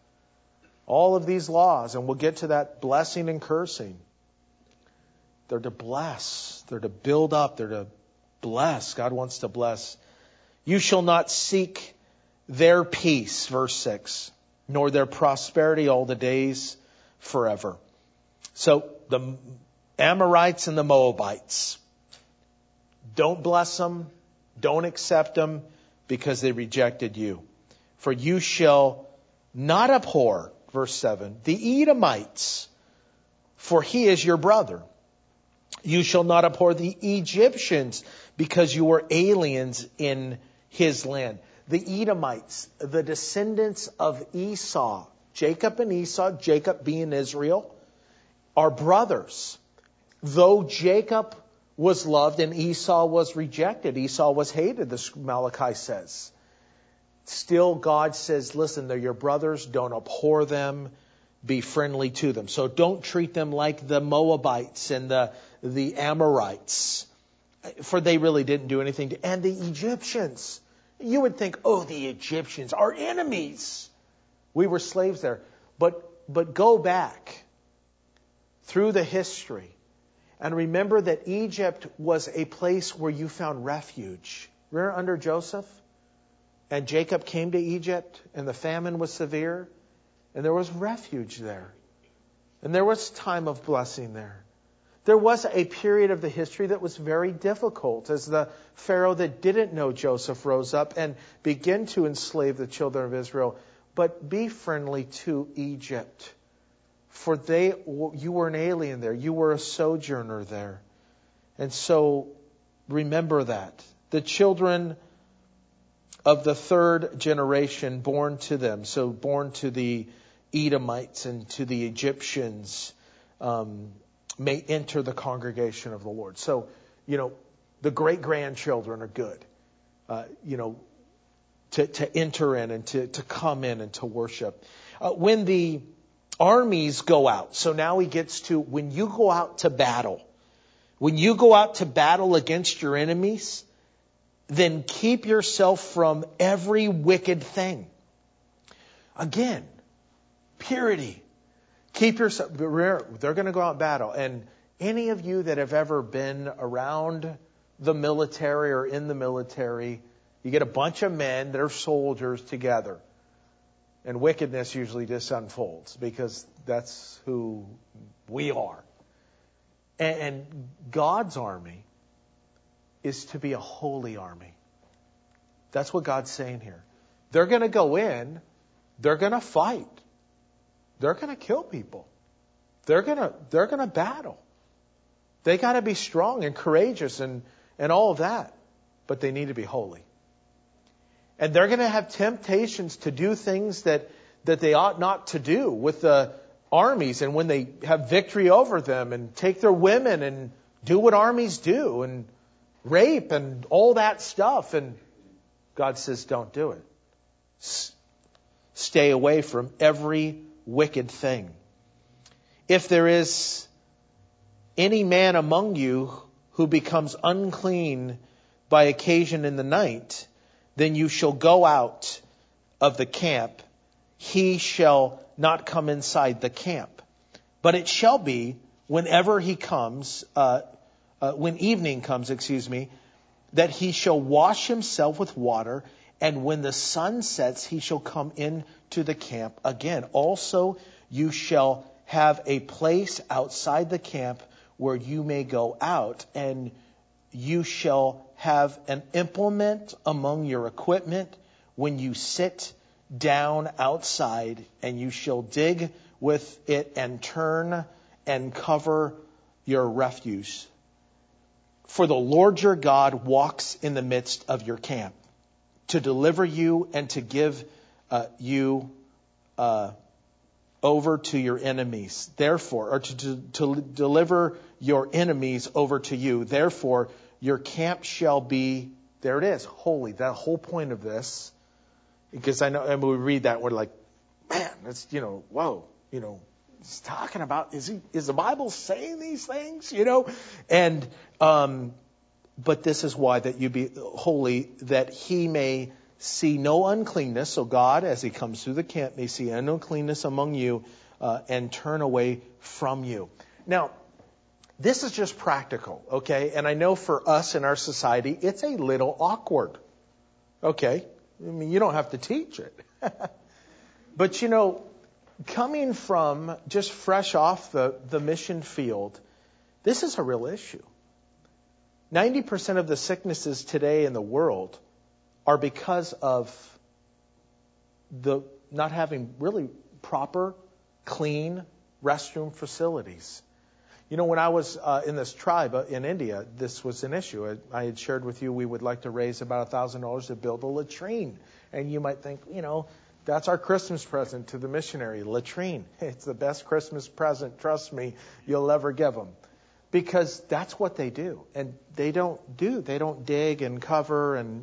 All of these laws, and we'll get to that blessing and cursing. They're to bless. They're to build up. They're to bless. God wants to bless. You shall not seek their peace, verse six, nor their prosperity all the days forever. So the Amorites and the Moabites, don't bless them, don't accept them, because they rejected you. For you shall not abhor, verse seven, the Edomites, for he is your brother. You shall not abhor the Egyptians, because you were aliens in his land. The Edomites, the descendants of Esau, Jacob and Esau, Jacob being Israel, are brothers. Though Jacob was loved and Esau was rejected, Esau was hated, the Malachi says. Still, God says, listen, they're your brothers, don't abhor them, be friendly to them. So don't treat them like the Moabites and the, the Amorites, for they really didn't do anything to, and the Egyptians. You would think, oh, the Egyptians are enemies. We were slaves there. But, but go back through the history and remember that Egypt was a place where you found refuge. Remember under Joseph? And Jacob came to Egypt and the famine was severe and there was refuge there. And there was time of blessing there. There was a period of the history that was very difficult as the Pharaoh that didn't know Joseph rose up and began to enslave the children of Israel. But be friendly to Egypt, for they, you were an alien there. You were a sojourner there. And so remember that. The children of the third generation born to them, so born to the Edomites and to the Egyptians, um, may enter the congregation of the Lord. So, you know, the great-grandchildren are good, uh, you know, to, to enter in and to, to come in and to worship. Uh, when the armies go out, so now he gets to when you go out to battle, when you go out to battle against your enemies, then keep yourself from every wicked thing. Again, purity. Keep yourself, they're going to go out and battle. And any of you that have ever been around the military or in the military, you get a bunch of men that are soldiers together. And wickedness usually just unfolds because that's who we are. And God's army is to be a holy army. That's what God's saying here. They're going to go in, they're going to fight. They're going to kill people. They're going to they're going to battle. They got to be strong and courageous and, and all of that. But they need to be holy. And they're going to have temptations to do things that, that they ought not to do with the armies. And when they have victory over them and take their women and do what armies do and rape and all that stuff. And God says, don't do it. S- stay away from every wicked thing. If there is any man among you who becomes unclean by occasion in the night, then you shall go out of the camp. He shall not come inside the camp. But it shall be, whenever he comes, uh, uh, when evening comes, excuse me, that he shall wash himself with water, and when the sun sets, he shall come into the camp again. Also, you shall have a place outside the camp where you may go out, and you shall have an implement among your equipment when you sit down outside, and you shall dig with it and turn and cover your refuse. For the Lord your God walks in the midst of your camp to deliver you and to give uh, you uh, over to your enemies. Therefore, or to, to, to deliver your enemies over to you. Therefore, your camp shall be, there it is, holy. The whole point of this, because I know, and we read that, we're like, man, that's, you know, whoa, you know, he's talking about, is he, is the Bible saying these things, you know? And, um, but this is why, that you be holy, that he may see no uncleanness. So God, as he comes through the camp, may see no uncleanness among you, uh, and turn away from you. Now, this is just practical, okay? And I know for us in our society, it's a little awkward, okay? I mean, you don't have to teach it. But, you know, coming from just fresh off the, the mission field, this is a real issue. ninety percent of the sicknesses today in the world are because of the not having really proper, clean restroom facilities. You know, when I was uh, in this tribe uh, in India, this was an issue. I, I had shared with you we would like to raise about one thousand dollars to build a latrine. And you might think, you know, that's our Christmas present to the missionary, latrine. It's the best Christmas present, trust me, you'll ever give them. Because that's what they do. And they don't do. They don't dig and cover. And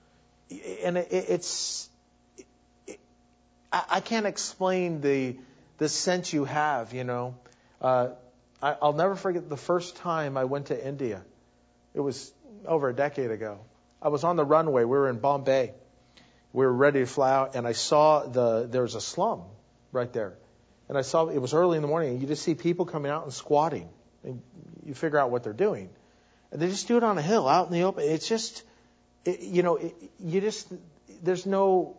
and it, it's... It, I, I can't explain the the sense you have, you know. Uh, I, I'll never forget the first time I went to India. It was over a decade ago. I was on the runway. We were in Bombay. We were ready to fly out. And I saw the there was a slum right there. And I saw, it was early in the morning. And you just see people coming out and squatting. And you figure out what they're doing. And they just do it on a hill, out in the open. It's just, it, you know, it, you just, there's no,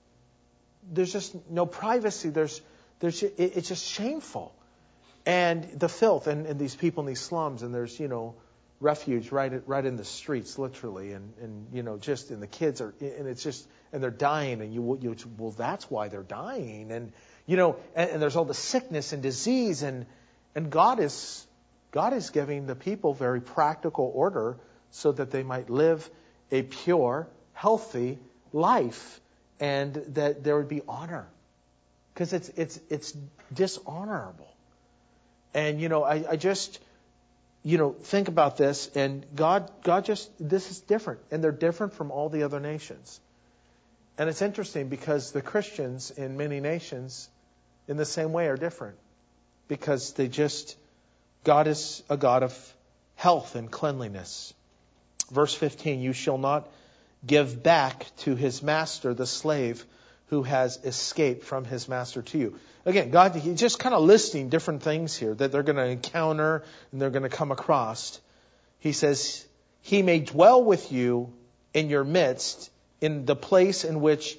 there's just no privacy. There's, there's, it, it's just shameful. And the filth, and, and these people in these slums, and there's, you know, refuge right at, right in the streets, literally, and, and you know, just, and the kids are, and it's just, and they're dying, and you, you well, that's why they're dying, and, you know, and, and there's all the sickness and disease, and, and God is, God is giving the people very practical order so that they might live a pure, healthy life, and that there would be honor, because it's, it's, it's dishonorable. And, you know, I, I just, you know, think about this, and God, God just, this is different, and they're different from all the other nations. And it's interesting because the Christians in many nations, in the same way, are different, because they just, God is a God of health and cleanliness. Verse fifteen, you shall not give back to his master the slave who has escaped from his master to you. Again, God, he's just kind of listing different things here that they're going to encounter and they're going to come across. He says, he may dwell with you in your midst in the place in which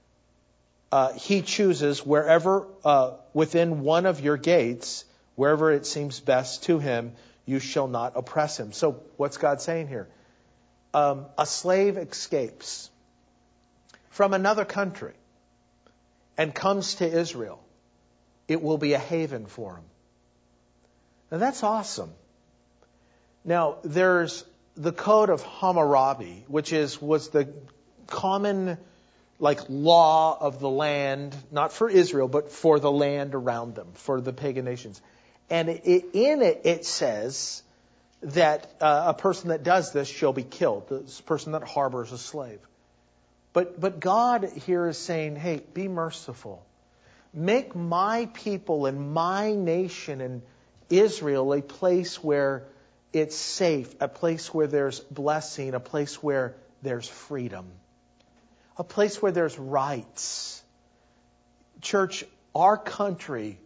uh, he chooses, wherever uh, within one of your gates, wherever it seems best to him, you shall not oppress him. So what's God saying here? Um, a slave escapes from another country and comes to Israel. It will be a haven for him. Now that's awesome. Now there's the code of Hammurabi, which is was the common like law of the land, not for Israel, but for the land around them, for the pagan nations. And it, in it, it says that uh, a person that does this shall be killed, this person that harbors a slave. But but God here is saying, hey, be merciful. Make my people and my nation and Israel a place where it's safe, a place where there's blessing, a place where there's freedom. a place where there's rights. Church, our country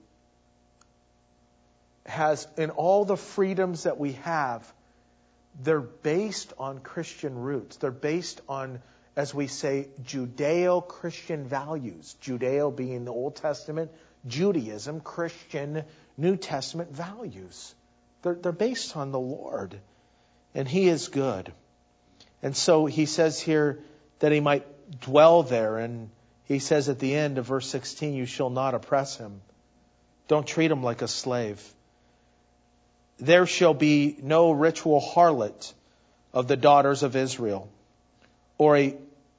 has, in all the freedoms that we have, they're based on Christian roots. They're based on, as we say, Judeo-Christian values. Judeo being the Old Testament, Judaism, Christian, New Testament values. They're, they're based on the Lord. And He is good. And so He says here that He might dwell there. And He says at the end of verse sixteen, you shall not oppress him. Don't treat him like a slave. There shall be no ritual harlot of the daughters of Israel, or a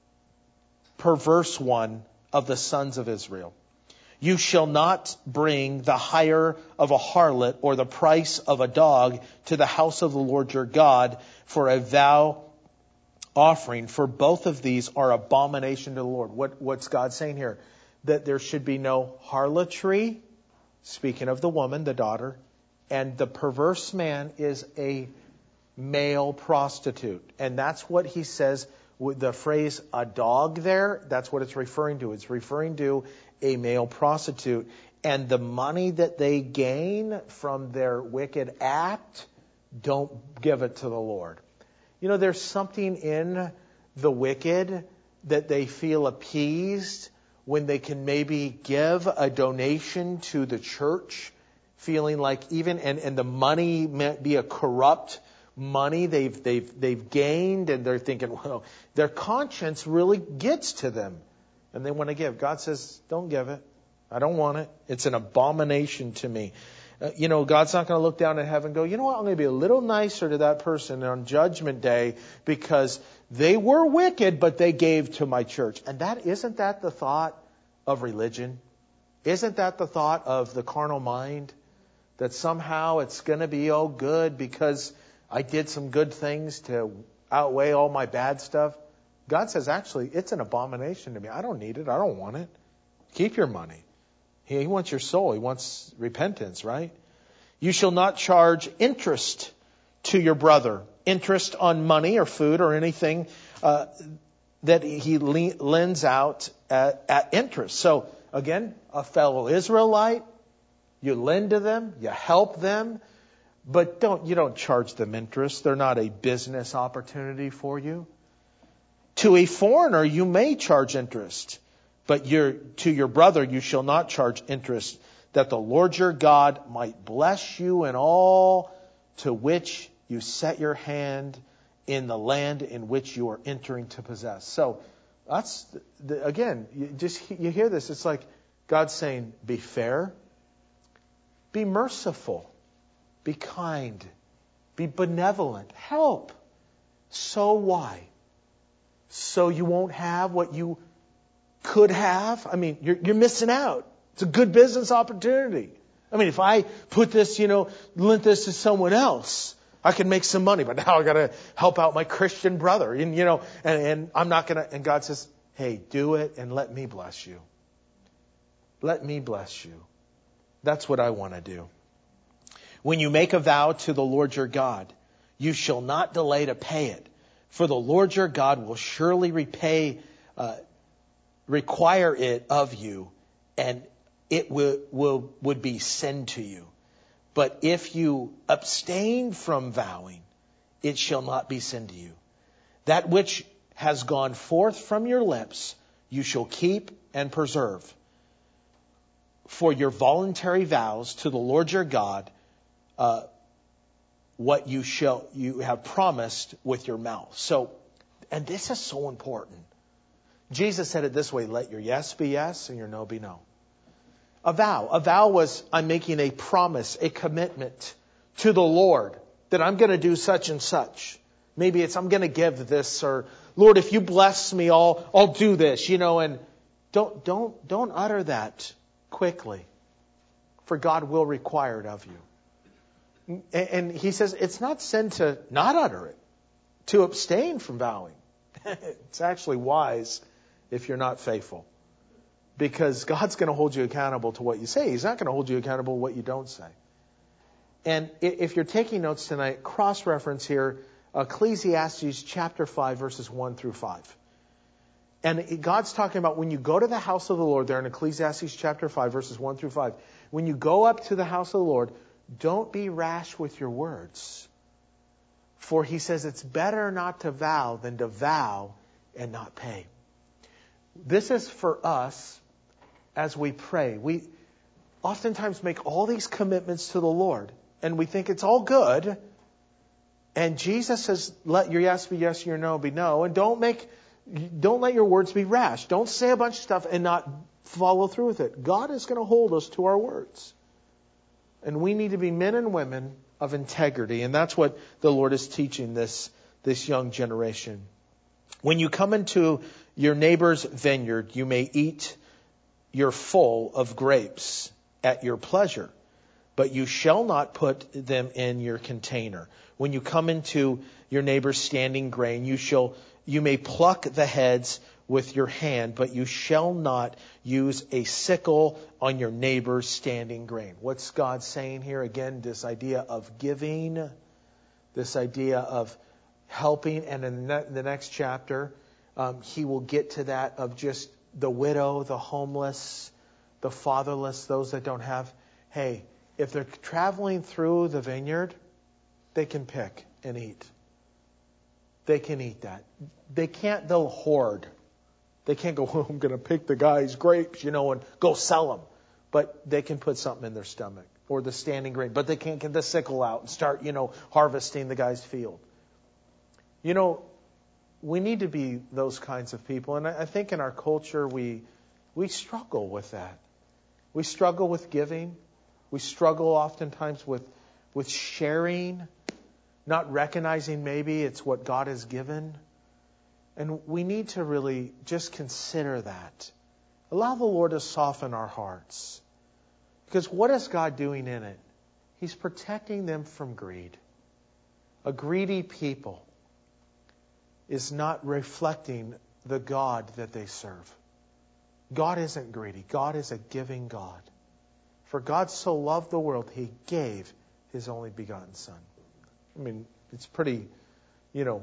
perverse one of the sons of Israel. You shall not bring the hire of a harlot or the price of a dog to the house of the Lord your God for a vow offering, for both of these are abomination to the Lord. What, what's God saying here? That there should be no harlotry, speaking of the woman, the daughter, and the perverse man is a male prostitute. And that's what He says with the phrase a dog there. That's what it's referring to. It's referring to a male prostitute. And the money that they gain from their wicked act, don't give it to the Lord. You know, there's something in the wicked that they feel appeased when they can maybe give a donation to the church, feeling like even, and, and the money might be a corrupt money they've, they've, they've gained, and they're thinking, well, their conscience really gets to them. And they want to give. God says, don't give it. I don't want it. It's an abomination to me. Uh, you know, God's not going to look down at heaven and go, you know what, I'm going to be a little nicer to that person on Judgment Day because they were wicked, but they gave to my church. And that, isn't that the thought of religion? Isn't that the thought of the carnal mind? That somehow it's going to be all good because I did some good things to outweigh all my bad stuff. God says, actually, it's an abomination to me. I don't need it. I don't want it. Keep your money. He wants your soul. He wants repentance, right? You shall not charge interest to your brother. Interest on money or food or anything uh, that he le- lends out at, at interest. So, again, a fellow Israelite, you lend to them, you help them, but don't you don't charge them interest. They're not a business opportunity for you. To a foreigner, you may charge interest, but you're, to your brother you shall not charge interest, that the Lord your God might bless you in all to which you set your hand in the land in which you are entering to possess. So that's, the, again, you just you hear this. It's like God's saying, be fair, be merciful, be kind, be benevolent, help. So why? So you won't have what you could have? I mean, you're, you're missing out. It's a good business opportunity. I mean, if I put this, you know, lent this to someone else, I can make some money. But now I got to help out my Christian brother, and you know, and, and I'm not going to. And God says, "Hey, do it, and let me bless you. Let me bless you." That's what I want to do. When you make a vow to the Lord your God, you shall not delay to pay it, for the Lord your God will surely repay, uh, require it of you, and it will, will would be sin to you. But if you abstain from vowing, it shall not be sin to you. That which has gone forth from your lips, you shall keep and preserve. For your voluntary vows to the Lord your God, uh, what you shall you have promised with your mouth. So, and this is so important. Jesus said it this way: let your yes be yes and your no be no. A vow. A vow was, I'm making a promise, a commitment to the Lord that I'm going to do such and such. Maybe it's I'm going to give this, or Lord, if you bless me, I'll I'll do this. You know, and don't don't don't utter that quickly, for God will require it of you. And he says it's not sin to not utter it, to abstain from vowing. It's actually wise if you're not faithful, because God's going to hold you accountable to what you say. He's not going to hold you accountable to what you don't say. And if you're taking notes tonight, cross-reference here, Ecclesiastes chapter five, verses one through five. And God's talking about when you go to the house of the Lord, there in Ecclesiastes chapter five, verses one through five. When you go up to the house of the Lord, don't be rash with your words. For he says it's better not to vow than to vow and not pay. This is for us as we pray. We oftentimes make all these commitments to the Lord, and we think it's all good. And Jesus says, let your yes be yes, your no be no. And don't make, don't let your words be rash. Don't say a bunch of stuff and not follow through with it. God is going to hold us to our words. And we need to be men and women of integrity. And that's what the Lord is teaching this, this young generation. When you come into your neighbor's vineyard, you may eat your full of grapes at your pleasure, but you shall not put them in your container. When you come into your neighbor's standing grain, you shall, you may pluck the heads with your hand, but you shall not use a sickle on your neighbor's standing grain. What's God saying here? Again, this idea of giving, this idea of helping, and in the next chapter, um, he will get to that of just the widow, the homeless, the fatherless, those that don't have. Hey, if they're traveling through the vineyard, they can pick and eat. They can eat that. They can't, they'll hoard. They can't go, oh, I'm going to pick the guy's grapes, you know, and go sell them. But they can put something in their stomach or the standing grain. But they can't get the sickle out and start, you know, harvesting the guy's field. You know, we need to be those kinds of people. And I think in our culture, we we struggle with that. We struggle with giving. We struggle oftentimes with with sharing, not recognizing maybe it's what God has given. And we need to really just consider that. Allow the Lord to soften our hearts. Because what is God doing in it? He's protecting them from greed. A greedy people is not reflecting the God that they serve. God isn't greedy. God is a giving God. For God so loved the world, He gave His only begotten Son. I mean, it's pretty, you know,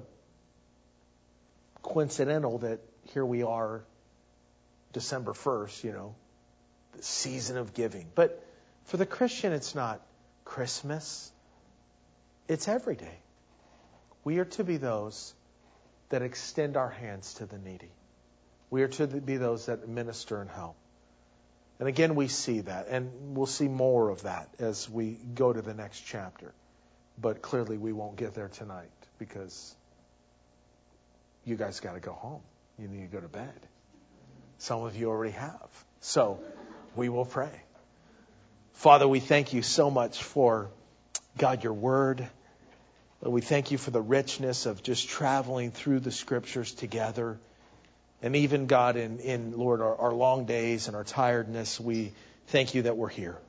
coincidental that here we are, December first, you know, the season of giving. But for the Christian, it's not Christmas. It's every day. We are to be those that extend our hands to the needy. We are to be those that minister and help. And again, we see that, and we'll see more of that as we go to the next chapter. But clearly we won't get there tonight because you guys got to go home. You need to go to bed. Some of you already have. So we will pray. Father, we thank you so much for, God, your word. We thank you for the richness of just traveling through the scriptures together. And even, God, in, in Lord, our, our long days and our tiredness, we thank you that we're here.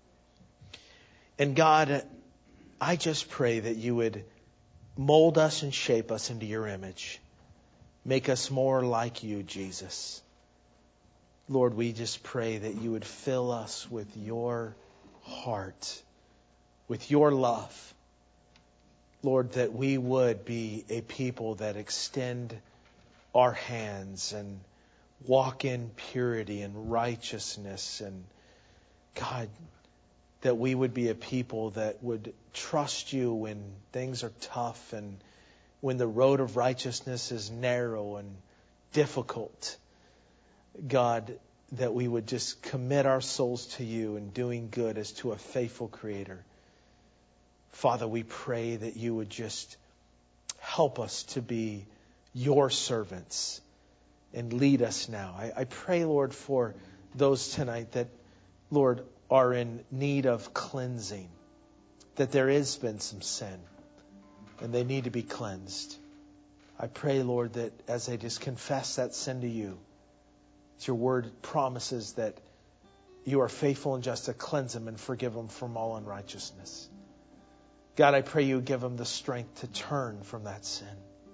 And God, I just pray that you would mold us and shape us into your image. Make us more like you, Jesus. Lord, we just pray that you would fill us with your heart, with your love. Lord, that we would be a people that extend our hands and walk in purity and righteousness. And God, that we would be a people that would trust you when things are tough and when the road of righteousness is narrow and difficult. God, that we would just commit our souls to you and doing good as to a faithful Creator. Father, we pray that you would just help us to be your servants and lead us now. I, I pray, Lord, for those tonight that, Lord, are in need of cleansing, that there has been some sin and they need to be cleansed. I pray, Lord, that as they just confess that sin to you, as your word promises that you are faithful and just to cleanse them and forgive them from all unrighteousness. God, I pray you give them the strength to turn from that sin,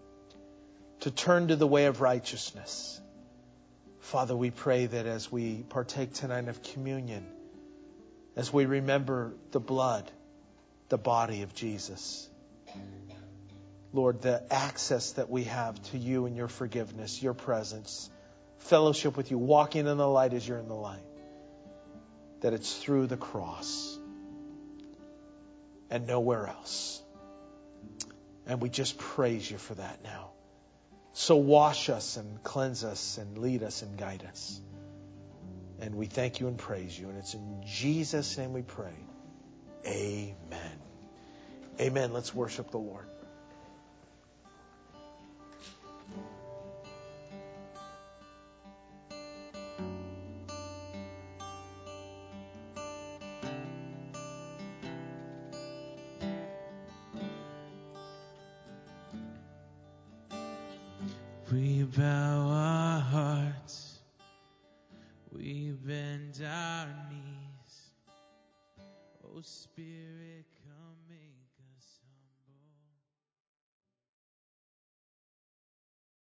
to turn to the way of righteousness. Father, we pray that as we partake tonight of communion, as we remember the blood, the body of Jesus, Lord, the access that we have to you and your forgiveness, your presence, fellowship with you, walking in the light as you're in the light. That it's through the cross and nowhere else. And we just praise you for that now. So wash us and cleanse us and lead us and guide us. And we thank you and praise you. And it's in Jesus' name we pray. Amen. Amen. Let's worship the Lord. We bow our hearts, we bend our knees, oh Spirit, come.